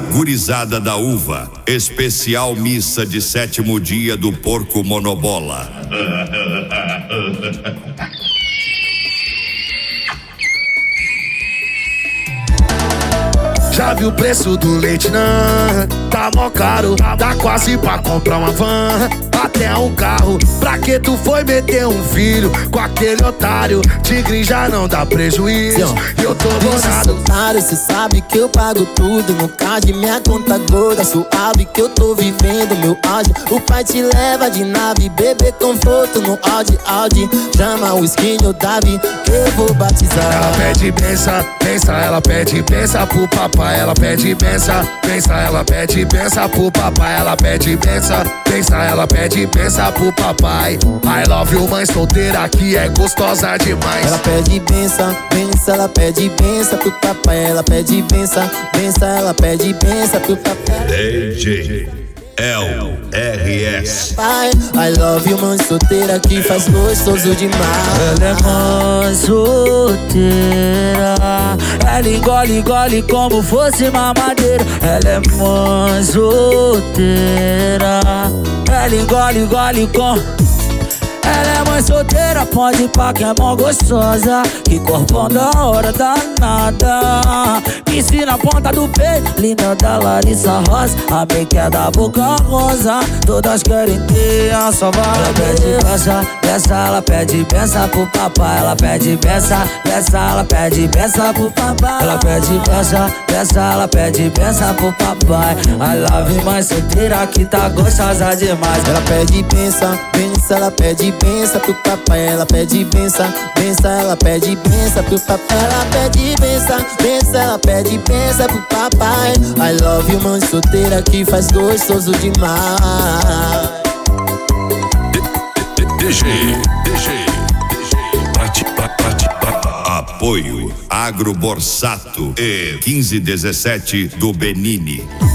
Gurizada da Uva, especial missa de 7º dia do porco monobola. Já viu o preço do leite, não? Tá mó caro, dá quase pra comprar uma van, até um carro. Pra que tu foi meter um filho com aquele otário? Tigre já não dá prejuízo, e eu tô bolado. Otário, cê sabe que eu pago tudo. No card, minha conta gorda, suave que eu tô vivendo meu auge. O pai te leva de nave, bebê conforto no Audi. Chama o skinny Davi, que eu vou batizar. Ela pede benção, benção, ela pede benção pro papai. Ela pede benção, benção, ela pede benção pro papai. Ela pede benção, benção, ela pede benção pro papai. I love you, mãe solteira, que é gostosa demais. Ela pede benção, benção, ela pede benção pro papai. Ela pede benção, benção, ela pede benção pro papai. DJ LRS. Pai, I love you, mãe solteira, que faz gostoso demais. Ela é mãe solteira, ela engole como fosse mamadeira. Ela é mãe solteira, ela engole com. Ela é mãe solteira, pode ir pra que é mó gostosa, que corpão da hora danada. Piscina na ponta do peito, linda da Larissa Rosa. A make é da boca rosa, todas querem ter a sua vaga. Ela pede benção, benção, ela pede benção pro papai. Ela pede benção, benção, ela pede benção pro papai. Ela pede benção, benção, ela pede benção pro papai. I love you, mãe solteira, que tá gostosa demais. Ela pede benção, benção, ela pede benção pro papai. Ela pede benção, benção, ela pede benção pro papai. Ela pede benção, benção, ela pede benção pro papai. I love you, mãe solteira, que faz gostoso demais. DG. Apoio Agro Borsato e 1517 do Benini.